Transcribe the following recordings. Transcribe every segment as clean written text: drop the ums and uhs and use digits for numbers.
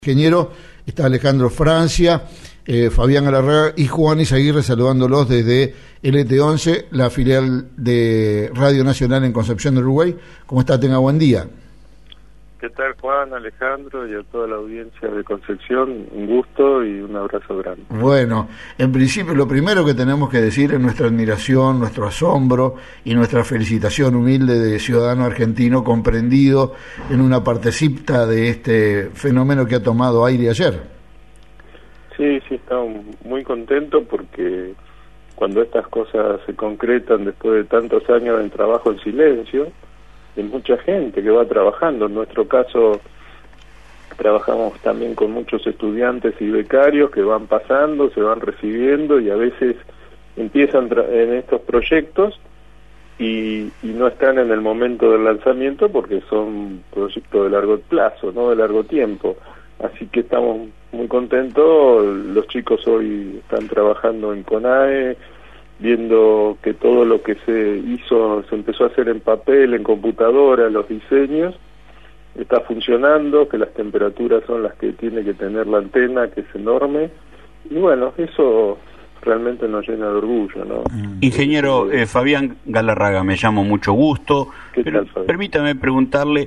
Ingeniero, está Alejandro Francia, Fabián Galarraga y Juan Izaguirre saludándolos desde LT11, la filial de Radio Nacional en Concepción del Uruguay. ¿Cómo está? Tenga buen día. ¿Qué tal, Juan, Alejandro y a toda la audiencia de Concepción? Un gusto y un abrazo grande. Bueno, en principio lo primero que tenemos que decir es nuestra admiración, nuestro asombro y nuestra felicitación humilde de ciudadano argentino comprendido en una partecita de este fenómeno que ha tomado aire ayer. Sí, estamos muy contentos porque cuando estas cosas se concretan después de tantos años de trabajo en silencio, hay mucha gente que va trabajando. En nuestro caso trabajamos también con muchos estudiantes y becarios que van pasando, se van recibiendo y a veces empiezan en estos proyectos y no están en el momento del lanzamiento porque son proyectos de largo plazo, no de largo tiempo. Así que estamos muy contentos. Los chicos hoy están trabajando en CONAE, viendo que todo lo que se hizo, se empezó a hacer en papel, en computadora, los diseños, está funcionando, que las temperaturas son las que tiene que tener la antena, que es enorme, y bueno, eso realmente nos llena de orgullo, ¿no? Ingeniero Fabián Galarraga, me llamo, mucho gusto. Pero permítame preguntarle,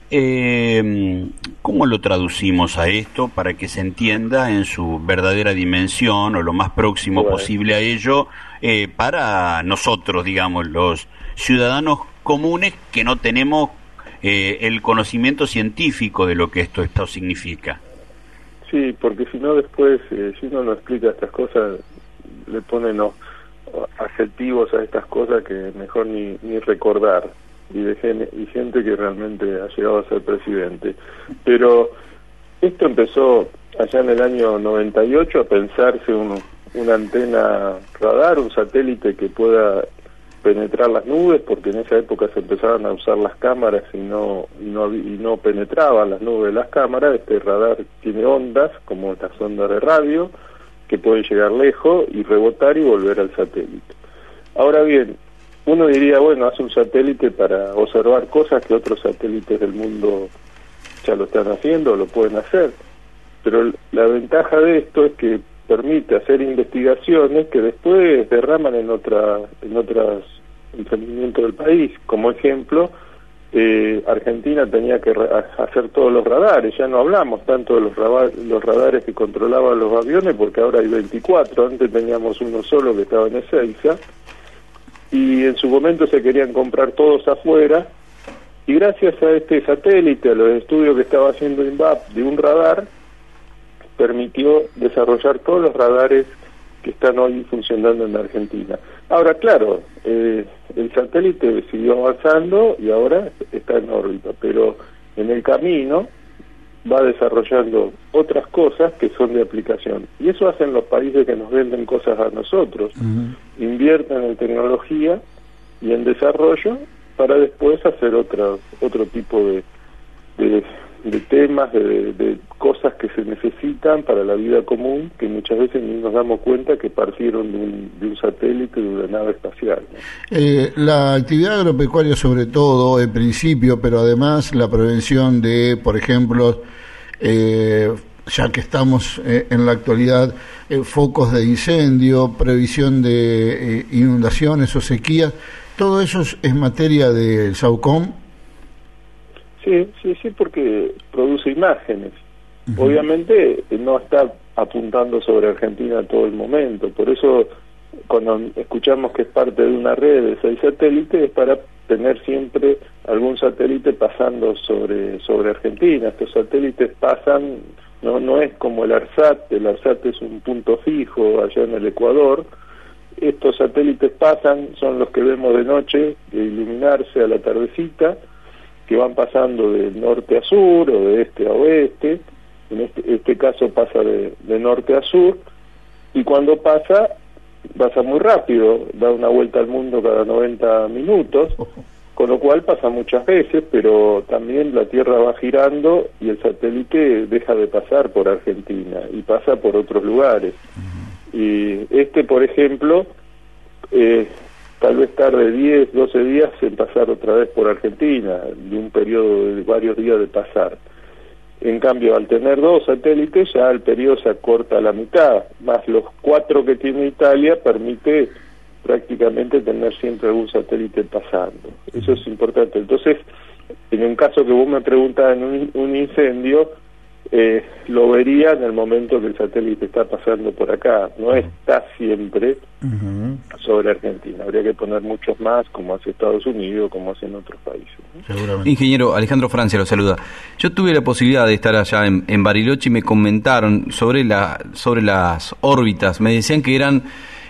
¿cómo lo traducimos a esto para que se entienda en su verdadera dimensión o lo más próximo posible a ello para nosotros, digamos, los ciudadanos comunes que no tenemos el conocimiento científico de lo que esto significa? Sí, porque si no después, si uno no explica estas cosas, le ponen adjetivos a estas cosas que mejor ni recordar. Y gente que realmente ha llegado a ser presidente. Pero esto empezó allá en el año 98 a pensarse una antena radar, un satélite que pueda penetrar las nubes, porque en esa época se empezaban a usar las cámaras y no penetraban las nubes de las cámaras. Este radar tiene ondas, como estas ondas de radio, que pueden llegar lejos y rebotar y volver al satélite. Ahora bien, uno diría, bueno, hace un satélite para observar cosas que otros satélites del mundo ya lo están haciendo o lo pueden hacer. Pero la ventaja de esto es que permite hacer investigaciones que después derraman en otros emprendimientos del país. Como ejemplo, Argentina tenía que hacer todos los radares. Ya no hablamos tanto de los radares que controlaban los aviones, porque ahora hay 24. Antes teníamos uno solo que estaba en Ezeiza. Y en su momento se querían comprar todos afuera, y gracias a este satélite, a los estudios que estaba haciendo INVAP de un radar, permitió desarrollar todos los radares que están hoy funcionando en Argentina. Ahora, claro, el satélite siguió avanzando y ahora está en órbita, pero en el camino va desarrollando otras cosas que son de aplicación. Y eso hacen los países que nos venden cosas a nosotros. Invierten en tecnología y en desarrollo para después hacer otro tipo de temas, de cosas que se necesitan para la vida común, que muchas veces ni nos damos cuenta que partieron de un satélite, de una nave espacial, ¿no? La actividad agropecuaria sobre todo, en principio, pero además la prevención de, por ejemplo, ya que estamos en la actualidad, focos de incendio, previsión de inundaciones o sequías, todo eso es materia del SAUCOM. Sí, porque produce imágenes. Obviamente no está apuntando sobre Argentina todo el momento, por eso cuando escuchamos que es parte de una red de 6 satélites es para tener siempre algún satélite pasando sobre Argentina. Estos satélites pasan, no es como el ARSAT es un punto fijo allá en el Ecuador. Estos satélites pasan, son los que vemos de noche, de iluminarse a la tardecita, que van pasando de norte a sur o de este a oeste. En este caso pasa de norte a sur, y cuando pasa muy rápido, da una vuelta al mundo cada 90 minutos, con lo cual pasa muchas veces, pero también la Tierra va girando y el satélite deja de pasar por Argentina y pasa por otros lugares. Y por ejemplo, tal vez tarde 10, 12 días en pasar otra vez por Argentina, de un periodo de varios días de pasar. En cambio, al tener 2 satélites, ya el periodo se acorta a la mitad, más los 4 que tiene Italia permite prácticamente tener siempre algún satélite pasando. Eso es importante. Entonces, en un caso que vos me preguntabas, en un incendio, lo vería en el momento que el satélite está pasando por acá. No está siempre sobre Argentina. Habría que poner muchos más, como hace Estados Unidos, como hacen otros países, ¿no? Seguramente. Ingeniero Alejandro Francia lo saluda. Yo tuve la posibilidad de estar allá en Bariloche y me comentaron sobre las órbitas. Me decían que eran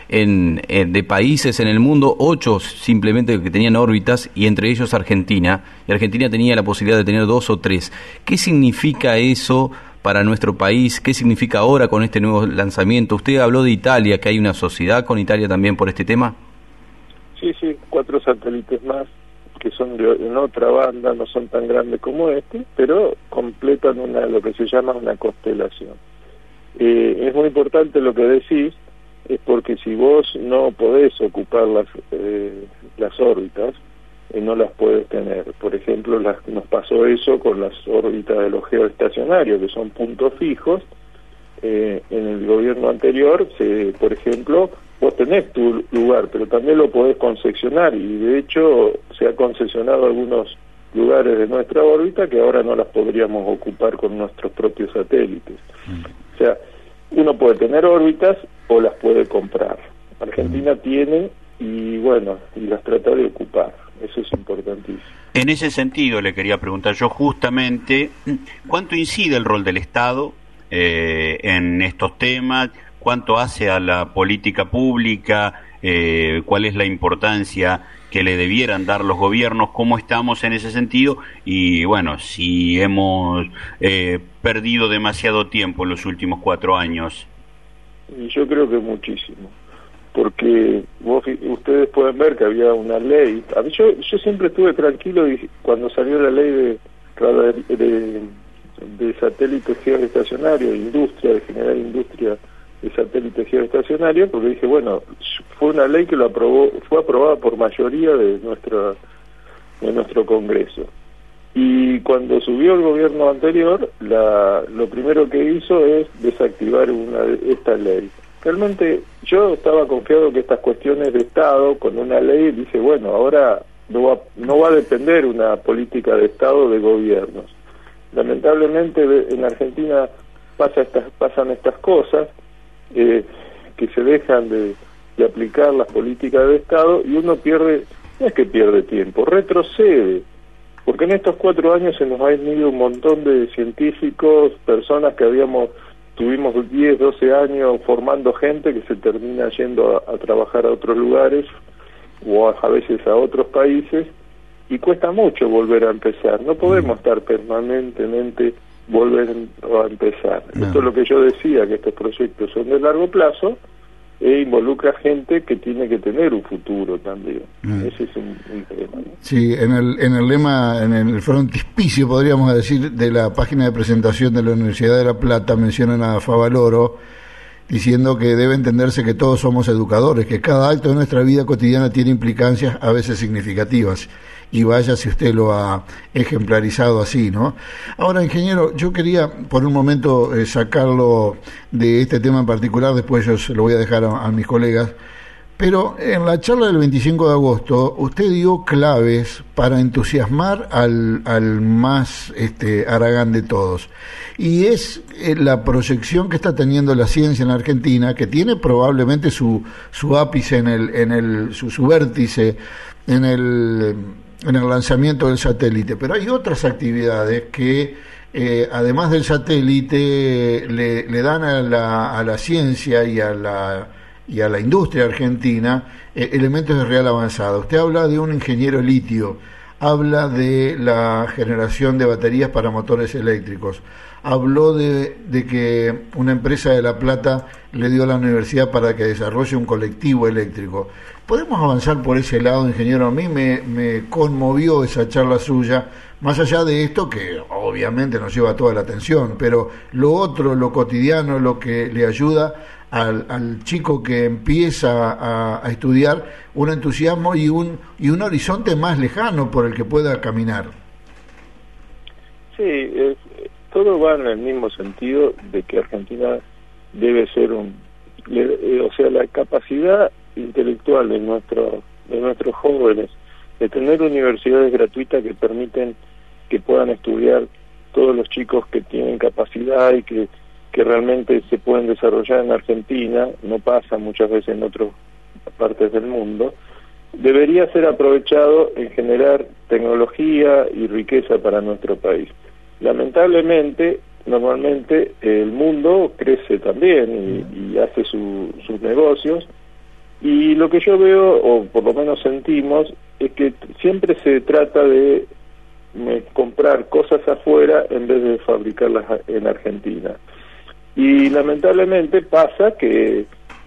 de países en el mundo, 8 simplemente que tenían órbitas, y entre ellos Argentina, y Argentina tenía la posibilidad de tener 2 o 3. ¿Qué significa eso para nuestro país? ¿Qué significa ahora con este nuevo lanzamiento? Usted habló de Italia, que hay una sociedad con Italia también por este tema. Sí, 4 satélites más, que son en otra banda, no son tan grandes como este, pero completan lo que se llama una constelación. Es muy importante lo que decís, es porque si vos no podés ocupar las órbitas, no las puedes tener. Por ejemplo, nos pasó eso con las órbitas de los geoestacionarios, que son puntos fijos. En el gobierno anterior, por ejemplo, vos tenés tu lugar, pero también lo podés concesionar, y de hecho se ha concesionado algunos lugares de nuestra órbita que ahora no las podríamos ocupar con nuestros propios satélites. O sea, uno puede tener órbitas o las puede comprar. Argentina tiene y las trata de ocupar. Eso es importantísimo. En ese sentido le quería preguntar yo justamente, ¿cuánto incide el rol del Estado en estos temas? ¿Cuánto hace a la política pública? ¿Cuál es la importancia que le debieran dar los gobiernos? ¿Cómo estamos en ese sentido? Y si hemos perdido demasiado tiempo en los últimos 4 años. Y yo creo que muchísimo, porque ustedes pueden ver que había una ley. Yo siempre estuve tranquilo cuando salió la ley de satélites geoestacionarios, de generar industria de satélites geoestacionarios, porque dije, fue una ley que fue aprobada por mayoría de nuestro Congreso. Y cuando subió el gobierno anterior, lo primero que hizo es desactivar esta ley. Realmente yo estaba confiado que estas cuestiones de Estado, con una ley, dice, ahora no va a depender una política de Estado de gobiernos. Lamentablemente en Argentina pasan estas cosas, que se dejan de aplicar las políticas de Estado, y uno no es que pierde tiempo, retrocede. Porque en estos 4 años se nos han ido un montón de científicos, personas que tuvimos 10, 12 años formando gente que se termina yendo a trabajar a otros lugares o a veces a otros países, y cuesta mucho volver a empezar. No podemos estar permanentemente volviendo a empezar. No. Esto es lo que yo decía, que estos proyectos son de largo plazo e involucra gente que tiene que tener un futuro también. Ese es un tema, ¿no? Sí, en el lema, en el frontispicio, podríamos decir, de la página de presentación de la Universidad de La Plata, mencionan a Favaloro, diciendo que debe entenderse que todos somos educadores, que cada acto de nuestra vida cotidiana tiene implicancias a veces significativas, y vaya si usted lo ha ejemplarizado así, ¿no? Ahora, ingeniero, yo quería por un momento sacarlo de este tema en particular, después yo se lo voy a dejar a mis colegas, pero en la charla del 25 de agosto usted dio claves para entusiasmar al más haragán de todos, y es la proyección que está teniendo la ciencia en Argentina, que tiene probablemente su ápice su vértice en el lanzamiento del satélite, pero hay otras actividades que además del satélite le dan a la ciencia y a la industria argentina elementos de real avanzada. Usted habla de un ingeniero litio, habla de la generación de baterías para motores eléctricos, habló de que una empresa de La Plata le dio a la universidad para que desarrolle un colectivo eléctrico. ¿Podemos avanzar por ese lado, ingeniero? A mí me conmovió esa charla suya, más allá de esto que obviamente nos lleva toda la atención, pero lo otro, lo cotidiano, lo que le ayuda al chico que empieza a estudiar, un entusiasmo y un horizonte más lejano por el que pueda caminar. Sí, todo va en el mismo sentido de que Argentina debe ser o sea, la capacidad intelectual de nuestros jóvenes de tener universidades gratuitas que permiten que puedan estudiar todos los chicos que tienen capacidad y que realmente se pueden desarrollar en Argentina, no pasa muchas veces en otras partes del mundo, debería ser aprovechado en generar tecnología y riqueza para nuestro país. Lamentablemente, normalmente el mundo crece también y hace sus negocios, y lo que yo veo, o por lo menos sentimos, es que siempre se trata de comprar cosas afuera en vez de fabricarlas en Argentina. Y lamentablemente pasa que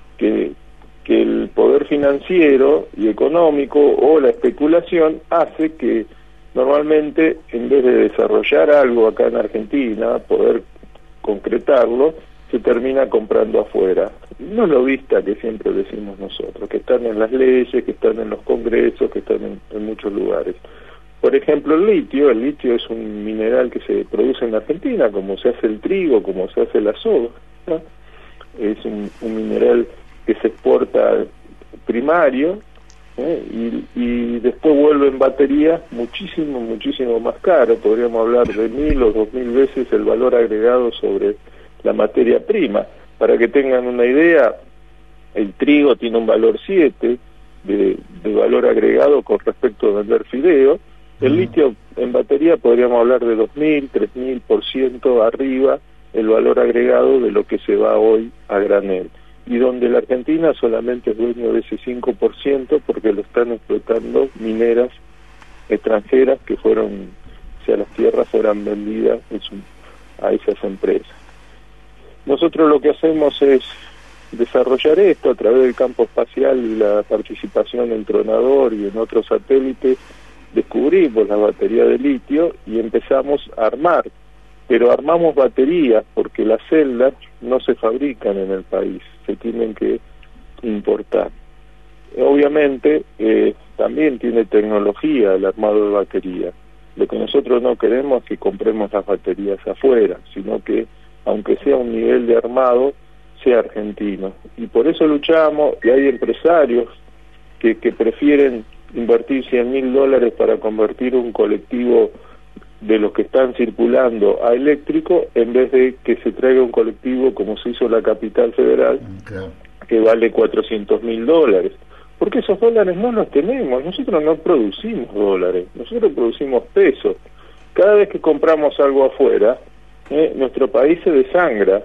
el poder financiero y económico o la especulación hace que normalmente, en vez de desarrollar algo acá en Argentina, poder concretarlo, se termina comprando afuera. No lo vista que siempre decimos nosotros, que están en las leyes, que están en los congresos, que están en muchos lugares. Por ejemplo, el litio es un mineral que se produce en Argentina, como se hace el trigo, como se hace la soja, ¿no? Es un mineral que se exporta primario, y después vuelve en baterías muchísimo más caro. Podríamos hablar de 1.000 o 2.000 veces el valor agregado sobre la materia prima. Para que tengan una idea, el trigo tiene un valor 7 de valor agregado con respecto a vender fideo. El litio en batería podríamos hablar de 2.000, 3.000% arriba el valor agregado de lo que se va hoy a granel, y donde la Argentina solamente es dueño de ese 5% porque lo están explotando mineras extranjeras que las tierras fueran vendidas a esas empresas. Nosotros lo que hacemos es desarrollar esto a través del campo espacial y la participación en Tronador y en otros satélites. Descubrimos la batería de litio y empezamos a armar, pero armamos baterías porque las celdas no se fabrican en el país, se tienen que importar. Obviamente también tiene tecnología el armado de batería. Lo que nosotros no queremos es que compremos las baterías afuera, sino que aunque sea un nivel de armado, sea argentino. Y por eso luchamos, y hay empresarios que prefieren invertir $100.000 para convertir un colectivo de los que están circulando a eléctrico, en vez de que se traiga un colectivo como se hizo la Capital Federal, que vale $400.000. Porque esos dólares no los tenemos, nosotros no producimos dólares, nosotros producimos pesos. Cada vez que compramos algo afuera, nuestro país se desangra,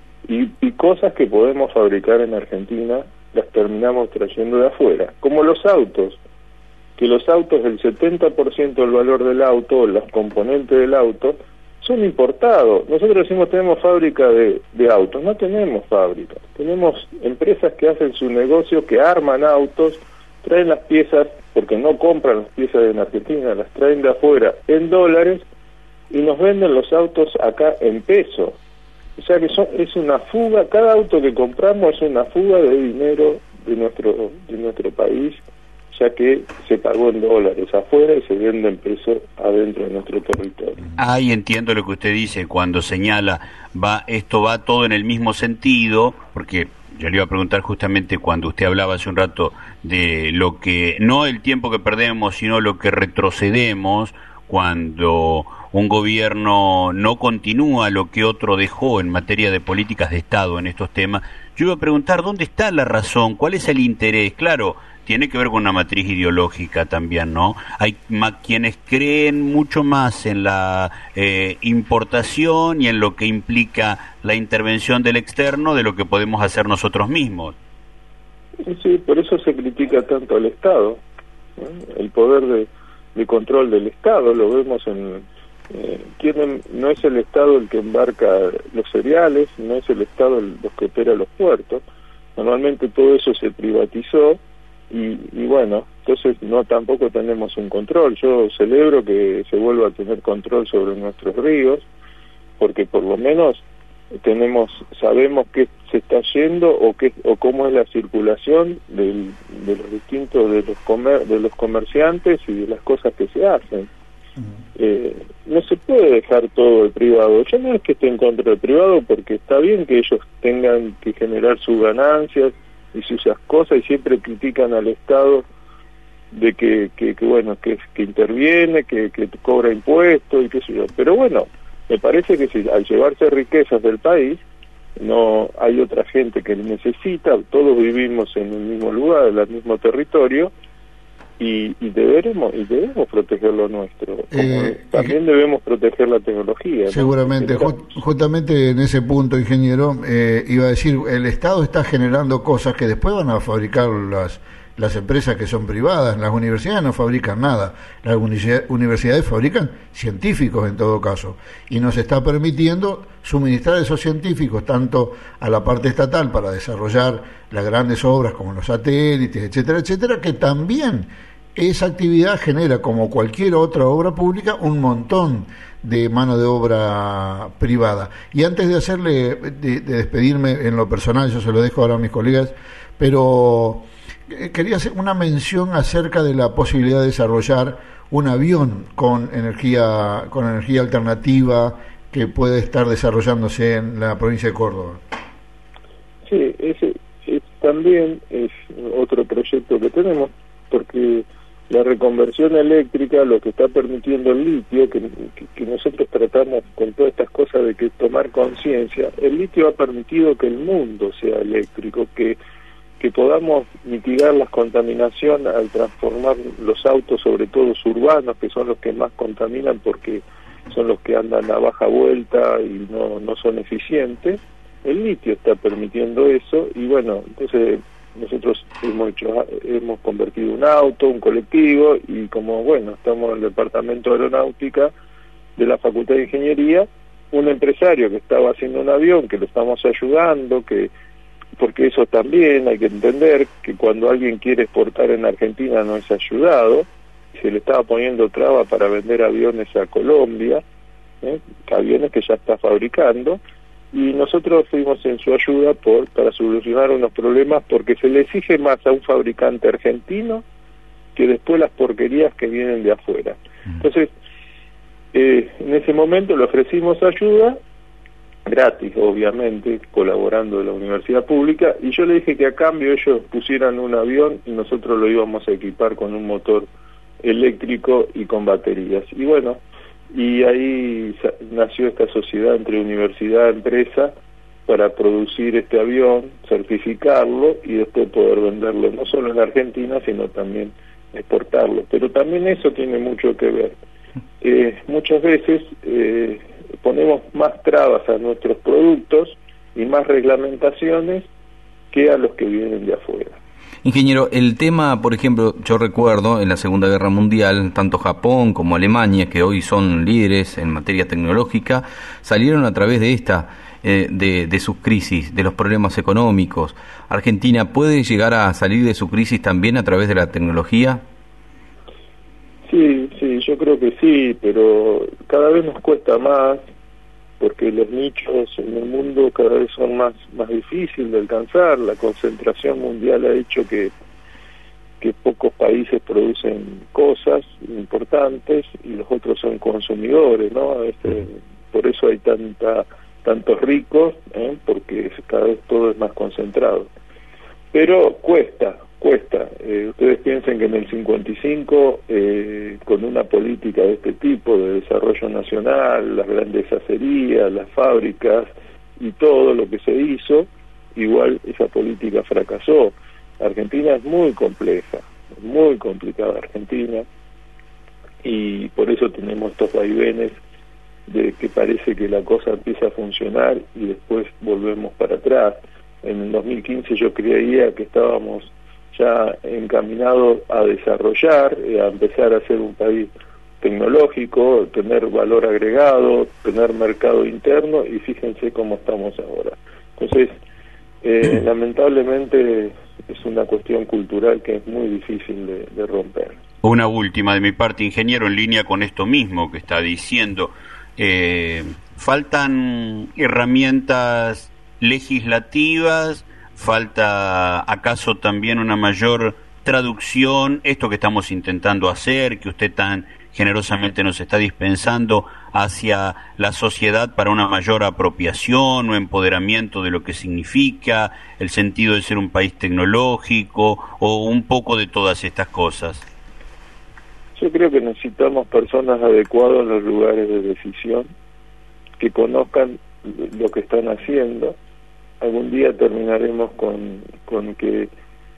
y cosas que podemos fabricar en Argentina las terminamos trayendo de afuera, como los autos, que los autos, el 70% del valor del auto, los componentes del auto, son importados. Nosotros decimos tenemos fábrica de autos, no tenemos fábrica, tenemos empresas que hacen su negocio, que arman autos, traen las piezas, porque no compran las piezas en Argentina, las traen de afuera en dólares, y nos venden los autos acá en pesos. O sea que es una fuga, cada auto que compramos es una fuga de dinero de nuestro país, ya que se pagó en dólares afuera y se vende en pesos adentro de nuestro territorio. Ahí entiendo lo que usted dice cuando señala, esto va todo en el mismo sentido, porque yo le iba a preguntar justamente cuando usted hablaba hace un rato de lo que, no el tiempo que perdemos, sino lo que retrocedemos cuando un gobierno no continúa lo que otro dejó en materia de políticas de Estado en estos temas. Yo iba a preguntar, ¿dónde está la razón? ¿Cuál es el interés? Claro, tiene que ver con una matriz ideológica también, ¿no? Hay quienes creen mucho más en la importación y en lo que implica la intervención del externo de lo que podemos hacer nosotros mismos. Sí, por eso se critica tanto al Estado, ¿no? El poder de control del Estado, lo vemos no es el Estado el que embarca los cereales, no es el Estado los que opera los puertos. Normalmente todo eso se privatizó, y bueno, entonces tampoco tenemos un control. Yo celebro que se vuelva a tener control sobre nuestros ríos, porque por lo menos sabemos qué se está yendo o cómo es la circulación de los distintos de los comerciantes y de las cosas que se hacen. no se puede dejar todo el privado. Yo no es que esté en contra del privado, porque está bien que ellos tengan que generar sus ganancias y sus cosas, y siempre critican al Estado de que interviene, que cobra impuestos y qué sé yo. Pero bueno, me parece que si al llevarse riquezas del país, no hay otra gente que necesita, todos vivimos en el mismo lugar, en el mismo territorio, y debemos proteger lo nuestro. También debemos proteger la tecnología, ¿no? Seguramente, justamente en ese punto, ingeniero, iba a decir, el Estado está generando cosas que después van a fabricar las empresas que son privadas. Las universidades no fabrican nada, las universidades fabrican científicos en todo caso, y nos está permitiendo suministrar esos científicos tanto a la parte estatal para desarrollar las grandes obras como los satélites, etcétera, etcétera, que también esa actividad genera, como cualquier otra obra pública, un montón de mano de obra privada. Y antes de despedirme en lo personal, yo se lo dejo ahora a mis colegas, pero quería hacer una mención acerca de la posibilidad de desarrollar un avión con energía alternativa que puede estar desarrollándose en la provincia de Córdoba. Sí, ese también es otro proyecto que tenemos, porque la reconversión eléctrica, lo que está permitiendo el litio, que nosotros tratamos con todas estas cosas de que tomar conciencia, el litio ha permitido que el mundo sea eléctrico, que podamos mitigar la contaminación al transformar los autos, sobre todo urbanos, que son los que más contaminan porque son los que andan a baja vuelta y no son eficientes. El litio está permitiendo eso, y bueno, entonces nosotros hemos convertido un auto, un colectivo, y como bueno, estamos en el departamento de aeronáutica de la Facultad de Ingeniería, un empresario que estaba haciendo un avión, que lo estamos ayudando, porque eso también hay que entender, que cuando alguien quiere exportar en Argentina no es ayudado, se le estaba poniendo traba para vender aviones a Colombia, aviones que ya está fabricando, y nosotros fuimos en su ayuda para solucionar unos problemas, porque se le exige más a un fabricante argentino que después las porquerías que vienen de afuera. Entonces, en ese momento le ofrecimos ayuda, gratis obviamente, colaborando de la universidad pública, y yo le dije que a cambio ellos pusieran un avión y nosotros lo íbamos a equipar con un motor eléctrico y con baterías. Y bueno, y ahí nació esta sociedad entre universidad y empresa para producir este avión, certificarlo y después poder venderlo no solo en Argentina, sino también exportarlo. Pero también eso tiene mucho que ver. Muchas veces ponemos más trabas a nuestros productos y más reglamentaciones que a los que vienen de afuera. Ingeniero, el tema, por ejemplo, yo recuerdo en la Segunda Guerra Mundial, tanto Japón como Alemania, que hoy son líderes en materia tecnológica, salieron a través de de sus crisis, de los problemas económicos. ¿Argentina puede llegar a salir de su crisis también a través de la tecnología? Sí, yo creo que sí, pero cada vez nos cuesta más, porque los nichos en el mundo cada vez son más difíciles de alcanzar. La concentración mundial ha hecho que pocos países producen cosas importantes y los otros son consumidores, ¿no? Por eso hay tantos ricos, porque cada vez todo es más concentrado. Pero cuesta. Ustedes piensen que en el 55, con una política de este tipo, de desarrollo nacional, las grandes acerías, las fábricas y todo lo que se hizo, igual esa política fracasó. Argentina es muy compleja, muy complicada Argentina, y por eso tenemos estos vaivenes de que parece que la cosa empieza a funcionar y después volvemos para atrás. En el 2015 yo creía que estábamos ya encaminados a desarrollar, a empezar a ser un país tecnológico, tener valor agregado, tener mercado interno, y fíjense cómo estamos ahora. Entonces, lamentablemente es una cuestión cultural que es muy difícil de romper. Una última de mi parte, ingeniero, en línea con esto mismo que está diciendo. ¿Faltan herramientas legislativas? ¿Falta acaso también una mayor traducción? Esto que estamos intentando hacer, que usted tan generosamente nos está dispensando hacia la sociedad para una mayor apropiación o empoderamiento de lo que significa el sentido de ser un país tecnológico, o un poco de todas estas cosas? Yo creo que necesitamos personas adecuadas en los lugares de decisión, que conozcan lo que están haciendo. Algún día terminaremos con que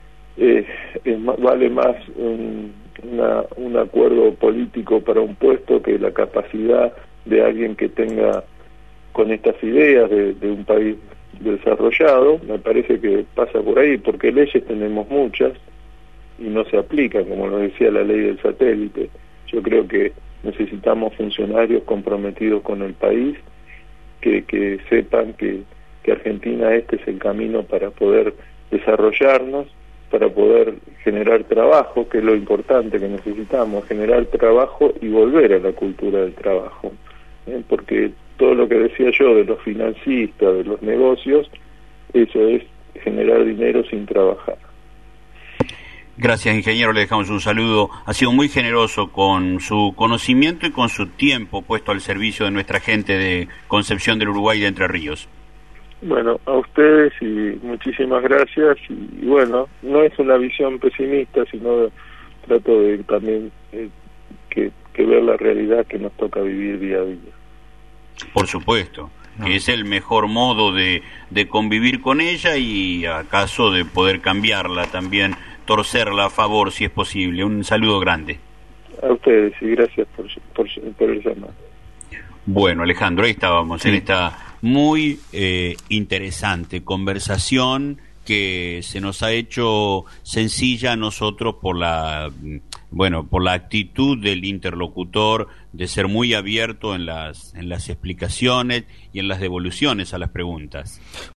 vale más un acuerdo político para un puesto que la capacidad de alguien que tenga con estas ideas de un país desarrollado. Me parece que pasa por ahí, porque leyes tenemos muchas y no se aplican, como lo decía la ley del satélite. Yo creo que necesitamos funcionarios comprometidos con el país, que sepan que Argentina este es el camino para poder desarrollarnos, para poder generar trabajo, que es lo importante que necesitamos, generar trabajo y volver a la cultura del trabajo, porque todo lo que decía yo de los financistas, de los negocios, eso es generar dinero sin trabajar. Gracias, ingeniero, le dejamos un saludo. Ha sido muy generoso con su conocimiento y con su tiempo puesto al servicio de nuestra gente de Concepción del Uruguay y de Entre Ríos. Bueno, a ustedes y muchísimas gracias. Y bueno, no es una visión pesimista, sino trato de también que ver la realidad que nos toca vivir día a día. Por supuesto, que es el mejor modo de convivir con ella, y acaso de poder cambiarla también, torcerla a favor si es posible. Un saludo grande. A ustedes y gracias por el llamado. Bueno, Alejandro, ahí estábamos en esta muy interesante conversación que se nos ha hecho sencilla a nosotros por la actitud del interlocutor de ser muy abierto en las explicaciones y en las devoluciones a las preguntas.